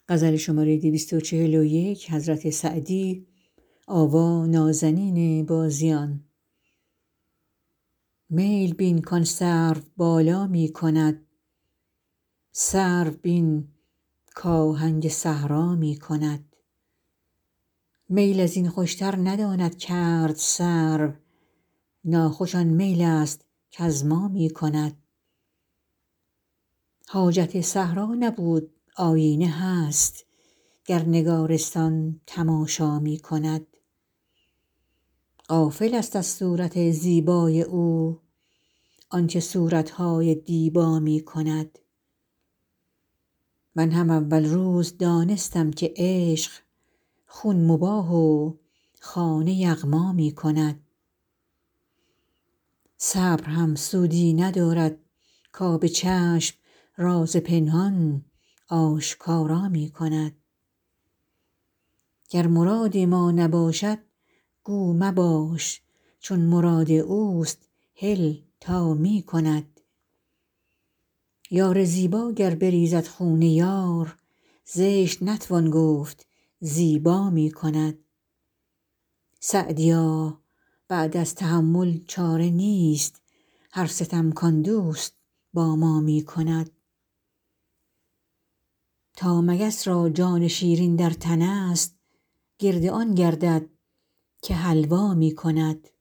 میل بین کان سروبالا می کند سرو بین کآهنگ صحرا می کند میل از این خوشتر نداند کرد سرو ناخوش آن میل است کز ما می کند حاجت صحرا نبود آیینه هست گر نگارستان تماشا می کند غافل است از صورت زیبای او آنچه صورت های دیبا می کند من هم اول روز دانستم که عشق خون مباح و خانه یغما می کند صبر هم سودی ندارد کآب چشم راز پنهان آشکارا می کند گر مراد ما نباشد گو مباش چون مراد اوست هل تا می کند یار زیبا گر بریزد خون یار زشت نتوان گفت زیبا می کند سعدیا بعد از تحمل چاره نیست هر ستم کان دوست با ما می کند تا مگس را جان شیرین در تن است گرد آن گردد که حلوا می کند